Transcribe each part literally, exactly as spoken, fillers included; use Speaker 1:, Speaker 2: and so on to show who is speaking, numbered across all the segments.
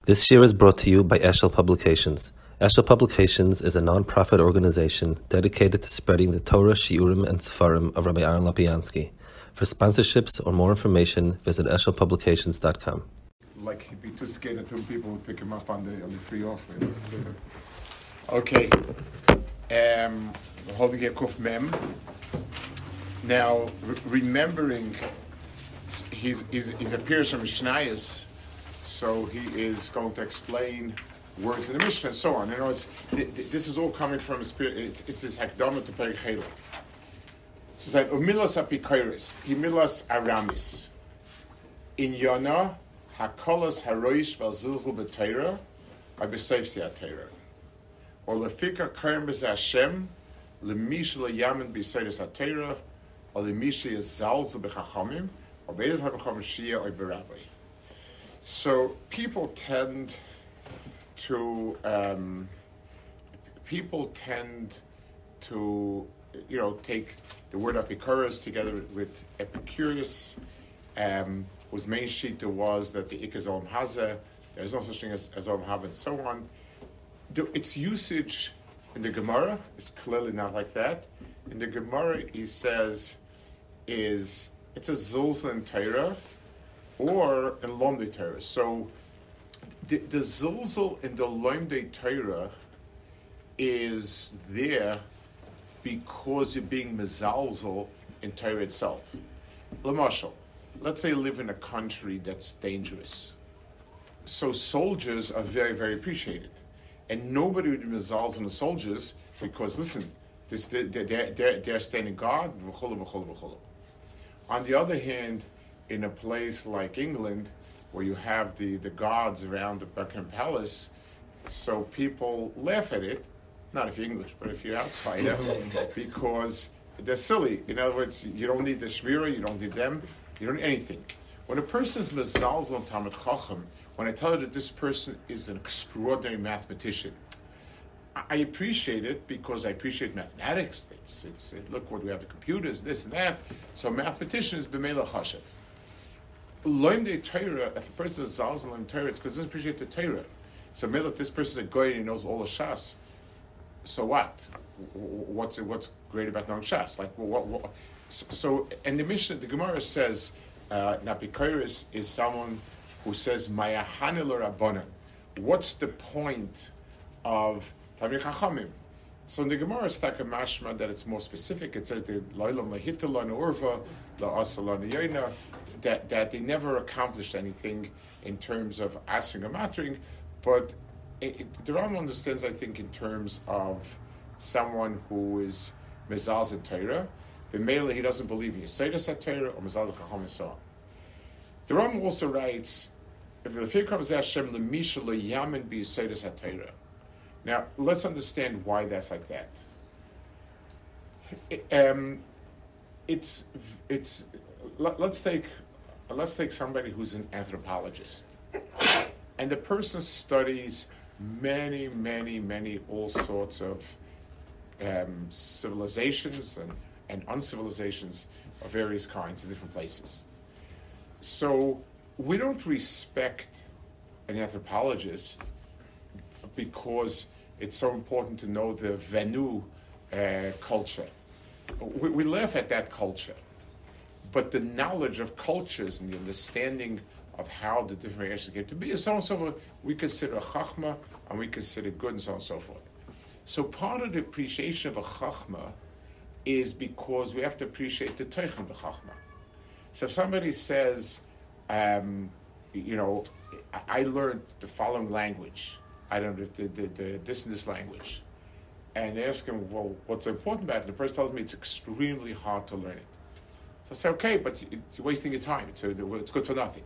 Speaker 1: This year is brought to you by Eshel Publications. Eshel Publications is a non-profit organization dedicated to spreading the Torah, Shiurim, and Sefarim of Rabbi Aaron Lapiansky. For sponsorships or more information, visit eshel publications dot com.
Speaker 2: Like he'd be too scared that two people would pick him up on the on the free offer. Okay, um, we're holding here Kuf Mem. Now, re- remembering he's he's he's a Pirush from Mishnayos. So he is going to explain words in the Mishnah and so on. You know, it's, this is all coming from his, it's, it's this Hakdama to Perek Chelek. So it's like, Umilas apikairis, Himilas aramis. In Yona, Hakolas haroish val zilzul b'teira, abisayfsi ha-teira. Or lefika karim b'zeh Hashem, lemish le'yamen b'sayris ha-teira, or lemish yezalzul b'chachamim, or b'ezah ha-b'cham shia or b'rabbi. So people tend to um, people tend to you know take the word Epicurus together with Epicurus, um, whose main shita was that the ik is Olam Hazeh. There is no such thing as, as Olam Haba and so on. The, its usage in the Gemara is clearly not like that. In the Gemara, he says, is it's a zilzal in Torah, or in Lomdei Torah. So the, the zilzal in the Lomdei Torah is there because you're being mezalzel in Torah itself. L'mashal, let's say you live in a country that's dangerous. So soldiers are very, very appreciated. And nobody would be mezalzel in the soldiers because, listen, this, they're, they're, they're, they're standing guard, v'cholo, v'cholo, v'cholo. On the other hand, in a place like England, where you have the, the guards around the Buckingham Palace, so people laugh at it, not if you're English, but if you're outsider, because they're silly. In other words, you don't need the Shmira, you don't need them, you don't need anything. When a person is mezalzel on Talmid Chacham, when I tell you that this person is an extraordinary mathematician, I appreciate it because I appreciate mathematics. It's, it's, it, look what we have, the computers, this and that. So a mathematician is b'meila chashav. Lomdei Torah, if a person is zalzel in Torah, it's because he doesn't appreciate the Torah. So maybe if this person is a goy and he knows all the Shas, so what? What's what's great about knowing Shas? Like what? what so, and the Mishnah, the Gemara says, uh, Napikairis is someone who says Mayahanil Rabbanan. What's the point of Tamir Chachamim? So in the Gemara, it's like a mashma that it's more specific. It says the Loilam Lahitalan Urva, La Asalan Yaina. That, that they never accomplished anything in terms of asking or mattering, but it, it, the Rambam understands, I think, in terms of someone who is mezalzel in Torah. B'meila, he doesn't believe in Yesodus HaTorah or mezalzel Chacham and so on. The Rambam also writes, "If the fear comes Hashem lemisha leyamin be Yesodus HaTorah." Now, let's understand why that's like that. It, um, it's it's let's take. Let's take somebody who's an anthropologist, and the person studies many, many, many all sorts of um, civilizations and, and uncivilizations of various kinds in different places. So we don't respect an anthropologist because it's so important to know the Venu uh, culture. We, we laugh at that culture. But the knowledge of cultures and the understanding of how the different variations came to be is so on and so forth. We consider a chachma and we consider good and so on and so forth. So part of the appreciation of a chachma is because we have to appreciate the teichen of the chachma. So if somebody says, um, you know, I learned the following language, I don't know, the, the, the, this and this language, and they ask him, well, what's important about it? The person tells me it's extremely hard to learn it. I say, okay, but you're wasting your time. It's, it's good for nothing.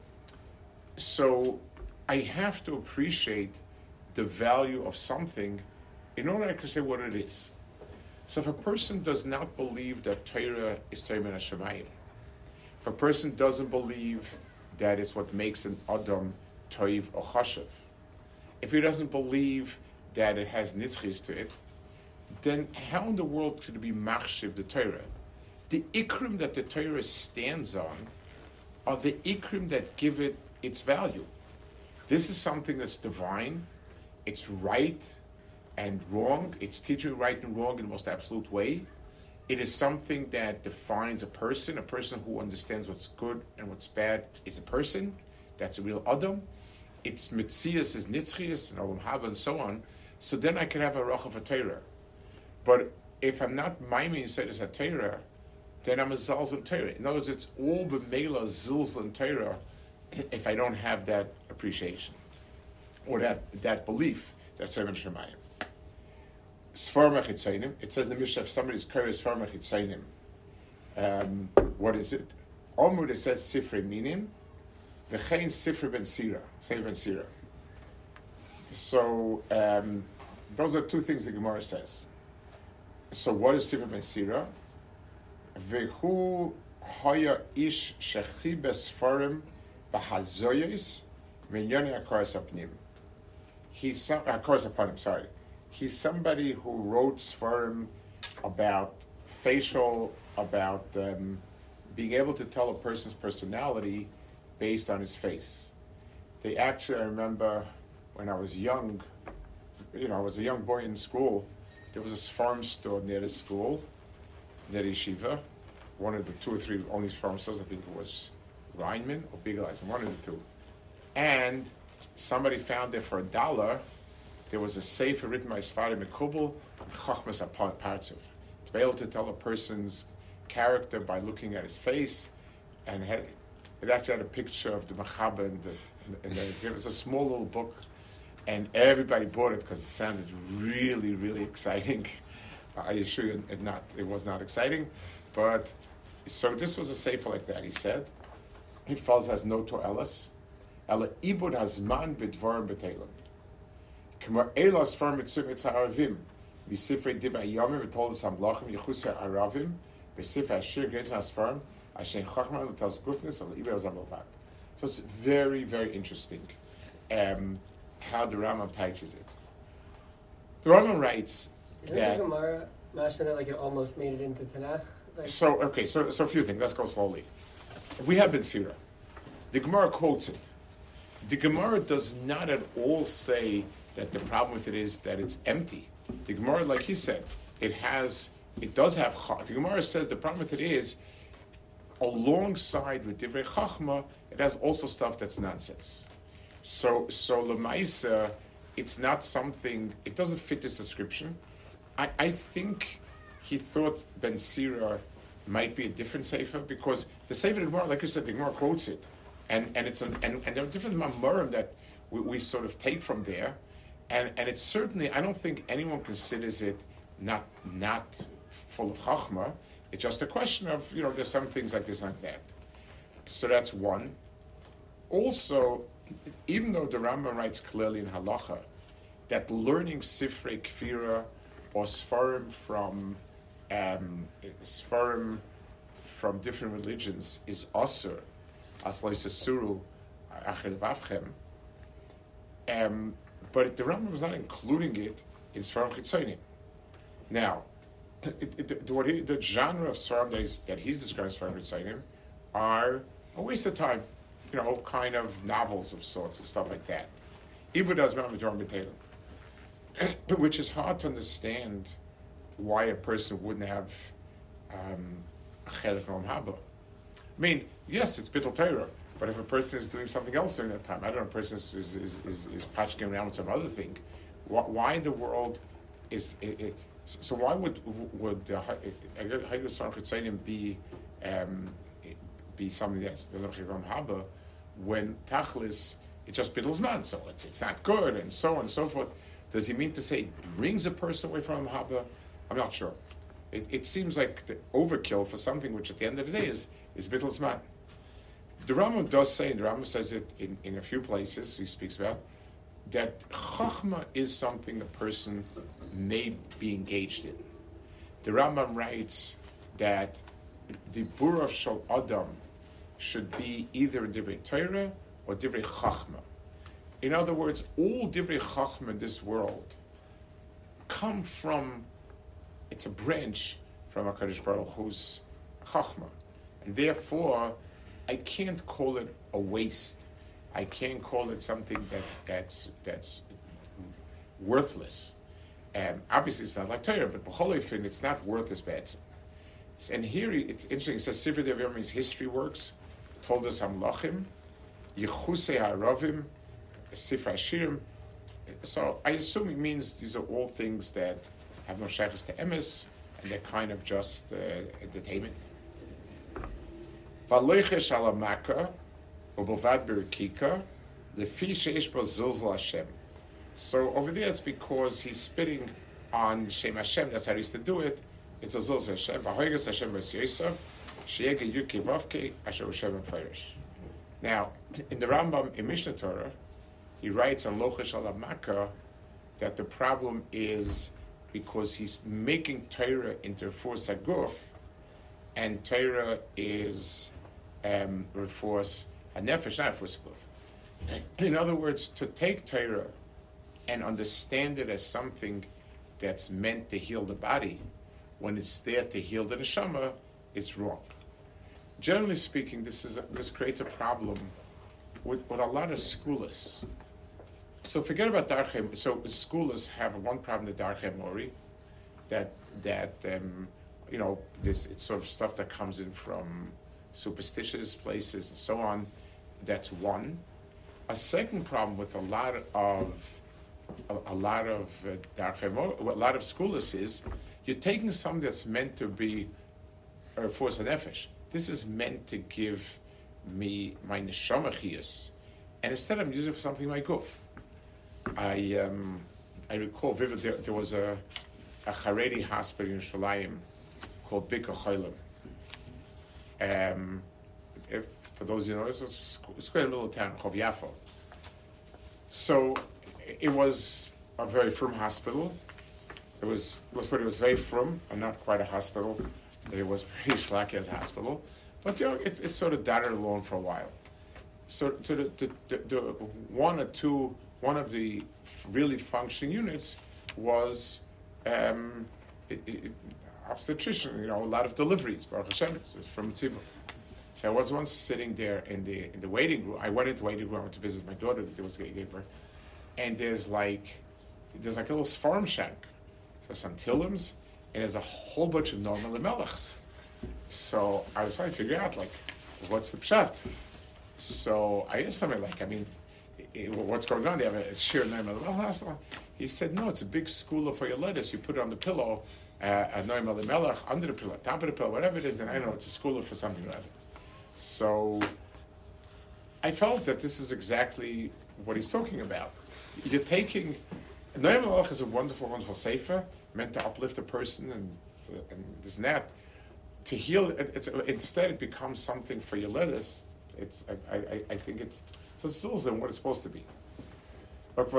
Speaker 2: So I have to appreciate the value of something in order to say what it is. So if a person does not believe that Torah is Torah min hashamayim, if a person doesn't believe that it's what makes an Adam toiv or chashav, if he doesn't believe that it has nitzchis to it, then how in the world could it be machshiv the Torah? The ikrim that the Torah stands on are the ikrim that give it its value. This is something that's divine. It's right and wrong. It's teaching right and wrong in the most absolute way. It is something that defines a person. A person who understands what's good and what's bad is a person. That's a real Adam. It's Mitzias, is Nitzchias, and Olam Haba, and so on. So then I can have a Roch of a Torah. But if I'm not Maimon Yisodis HaTorah, then I'm a Zalzal Torah. In other words, it's all the Mela Zilzal Torah if I don't have that appreciation or that, that belief that's Seven Shemayim. Sfarma Chitzainim. It says in the Mishnah, if somebody's curious, Sfarma Chitzainim. Um, what is it? Omud, it says Sifrei Minim. V'chein Sifrei Ben Sira. Say Ben Sira. So, um, those are two things the Gemara says. So, what is Sifrei Ben Sira? V'hu haya ish shechi besfarim b'hazoyos minyoni akaras apnim. He's some, akaras apanim, sorry. He's somebody who wrote Sfarim about facial, about um, being able to tell a person's personality based on his face. They actually, I remember when I was young, you know, I was a young boy in school, there was a Sfarim store near the school, near the yeshiva, one of the two or three only Sfarim stores, I think it was Reinman or Bigel, one of the two. And somebody found there for a dollar, there was a sefer written by Sfarim Mekubal and Chachmas Apartzev. To be able to tell a person's character by looking at his face, and had, it actually had a picture of the Machaba, and, the, and the, it was a small little book, and everybody bought it because it sounded really, really exciting. I assure you, it not it was not exciting, but so this was a sefer like that. He said, he falls has no to Elis, Ela ibud hazman b'dvarim b'telim. K'mar elas far mitzvah mitzvah aravim. V'sifrei divrei yomim v'tolas hamlachim yichusei aravim. V'sifrei ashir geizim hasfarim. Ashen chachman l'taz gufnis al ibel zamalvat. So it's very, very interesting um, how the Rambam teaches it. The Rambam writes
Speaker 3: Isn't
Speaker 2: that...
Speaker 3: the Gemara mashma that like it almost made it into Tanakh? Like,
Speaker 2: so, okay, so, so a few things. Let's go slowly. We have Ben Sira. The Gemara quotes it. The Gemara does not at all say that the problem with it is that it's empty. The Gemara, like he said, it has, it does have, the Gemara says the problem with it is, alongside with Divrei Chachma, it has also stuff that's nonsense. So, so Lemaisa, it's not something, it doesn't fit this description. I, I think he thought Ben Sira might be a different sefer, because the sefer the Gemara, like you said, the Gemara quotes it. And and it's an, and, and there are different mamurim that we, we sort of take from there, and and it's certainly, I don't think anyone considers it not not full of chachma. It's just a question of, you know, there's some things like this, like that. So that's one. Also, even though the Rambam writes clearly in halacha that learning sifrei kfira or sfarim from um, sfarim from different religions is asur. Um, but the Rambam was not including it in Sfarim Chitzonim. Now, it, it, what he, the genre of Sfarim that he's, that he's describing Sfarim Chitzonim are a waste of time, you know, kind of novels of sorts and stuff like that. Ibud Azman V'Dorim B'Telem, which is hard to understand why a person wouldn't have um, a Chelik Olam Haba. I mean, yes, it's Bittul Torah, but if a person is doing something else during that time, I don't know, a person is is is, is, is patching around with some other thing, why, why in the world is it, it, so? Why would would Hagus Sfarim Chitzonim be um, be something that doesn't have Chiyuv Haba when Tachlis it just Bittul Zman, so it's it's not good, and so on and so forth? Does he mean to say it brings a person away from Haba? I'm not sure. It, it seems like the overkill for something which at the end of the day is is Bittul Zman. The Rambam does say, and the Rambam says it in, in a few places, he speaks about, that Chachma is something a person may be engaged in. The Rambam writes that the Burav Shal Adam should be either in Divrei Torah or Divrei Chachma. In other words, all Divrei Chachma in this world come from, it's a branch from HaKadosh Baruch Hu's Chachma. And therefore, I can't call it a waste. I can't call it something that that's that's worthless. Um, obviously, it's not like Torah, but b'cholifin, it's not worthless bad. And here it's interesting. It says Sifrei Devarim means history works. Told us Hamlachim, Yechusei Haravim, Sifrei Shirim. So I assume it means these are all things that have no shaykhs to emes, and they're kind of just uh, entertainment. V'loichesh ala Makkah, u'belvad berikika, lefi sheish bo zilzal Hashem. So over there, it's because he's spitting on Shem Hashem. That's how he used to do it. It's a zilzal Hashem. V'hoiges Hashem v'syosa, sheyege yuki vavke, asher Hashem v'fayrish. Now, in the Rambam in Mishnah Torah, he writes on Lochesh ala Makkah that the problem is because he's making Torah into force aguf, and Torah is um, force a nefesh, not a force aguf. In other words, to take Torah and understand it as something that's meant to heal the body, when it's there to heal the neshama, it's wrong. Generally speaking, this is a, this creates a problem with, with a lot of schoolists. So forget about Darchei. So schoolists have one problem, the Darchei Mori, that that um, you know, this it's sort of stuff that comes in from superstitious places and so on. That's one. A second problem with a lot of a, a lot of uh, Darchei Mori, a lot of schoolists is you're taking something that's meant to be a force of nefesh. This is meant to give me my neshama chiyus, and instead I'm using it for something like guf. I um, I recall vivid. There, there was a a Haredi hospital in Shalayim called Bika Cholim. Um, if for those you know, it's a square in the middle of town called Yafo. So it was a very firm hospital. It was let's put it, it was very firm and not quite a hospital. It was pretty schlacky as a hospital, but you know it, it sort of darted along for a while. So, so the, the, the, the one or two. One of the really functioning units was um, it, it, obstetrician. You know, a lot of deliveries. Baruch Hashem, it's from Tzibur. So I was once sitting there in the in the waiting room. I went into the waiting room. I went to visit my daughter that was gave birth, and there's like there's like a little farm shank. So some tillums, and there's a whole bunch of normal melechs. So I was trying to figure out like what's the pshat. So I asked somebody like, I mean, what's going on? They have a sheer name of the hospital. He said, no, it's a big schooler for your lettuce. You put it on the pillow, uh, a noim al melech, under the pillow, top of the pillow, whatever it is, then I know it's a schooler for something or other. So I felt that this is exactly what he's talking about. You're taking, noim al melech is a wonderful, wonderful sefer, meant to uplift a person and, and this and that. To heal, it, it's, instead it becomes something for your lettuce. It's, I, I, I think it's, It's a zilzal what it's supposed to be. There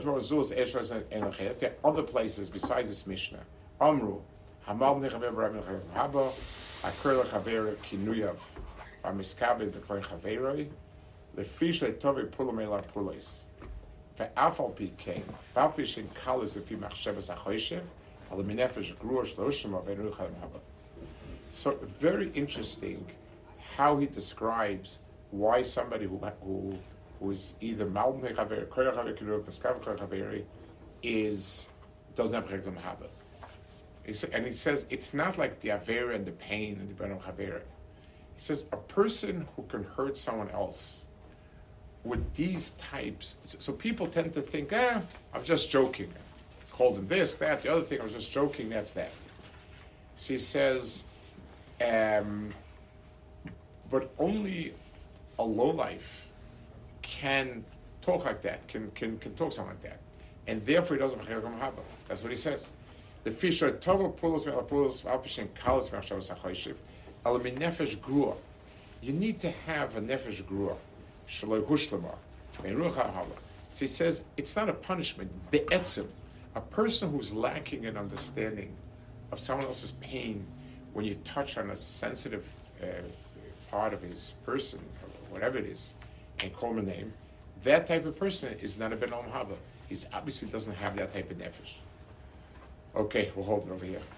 Speaker 2: are other places besides this Mishnah. Amru, Hamal nechaver b'rabbi haba, akur lechaver kinuyav, amiskabe b'kloin chaveroi, lefish le'tovei pulam elar pulis. Ve'afal pi kein, v'alpi shen kalis lefi machshavas ha'choyshev, ala minefesh gruor shloshim avenu chalim haba. So very interesting how he describes why somebody who who who is either malbim chaver, koyach chaver kinuyav, miskav chaveri is doesn't have reglam haba. And he says it's not like the avera and the pain and the benam chaveri. He says a person who can hurt someone else with these types. So people tend to think, ah, I'm just joking. I called him this, that, the other thing. I was just joking. That's that. So he says, um, but only a lowlife can talk like that. Can can can talk something like that, and therefore he doesn't have chilukam haba. That's what he says. The fish are tovel pulos me pulos alpishin kalos me achavos hachoyshiv alamin nefesh grua. You need to have a nefesh grua. Shaloi hushlama meirucha haba. So he says it's not a punishment. Be'etzim, a person who's lacking an understanding of someone else's pain when you touch on a sensitive uh, part of his person, or whatever it is, and call him a name, that type of person is not a ben om haba. He obviously doesn't have that type of nefesh. Okay, we'll hold it over here.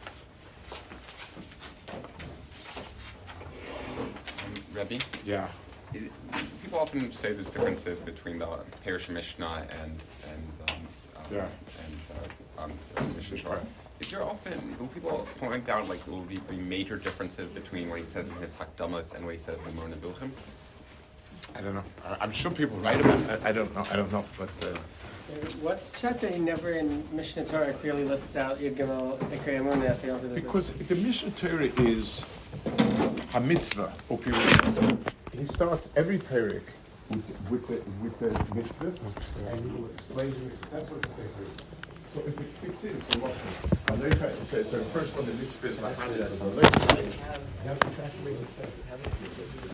Speaker 4: Um, Rebbe?
Speaker 2: Yeah.
Speaker 4: It, people often say there's differences between the Perush Mishnah and and um, um,
Speaker 2: Yeah.
Speaker 4: and uh, um, Mishnah Torah. Is there often will people point out like will be, be major differences between what he says in his Hakdamas and what he says in the Moreh Nevuchim?
Speaker 2: I don't know. I, I'm sure people write about it. I, I don't know. I don't know. But uh,
Speaker 3: What's Pshat that he never in Mishnah Torah clearly lists out Yud Gimel Ikrei Amunah fails to
Speaker 2: because the Mishnah Torah is a mitzvah. Opiru. He starts every parak with, with the with the mitzvahs, and he will explain the mitzvahs. That's what the sefer is. So if it fits in, so what? So the first one, the mitzvah is like. That's exactly what it says.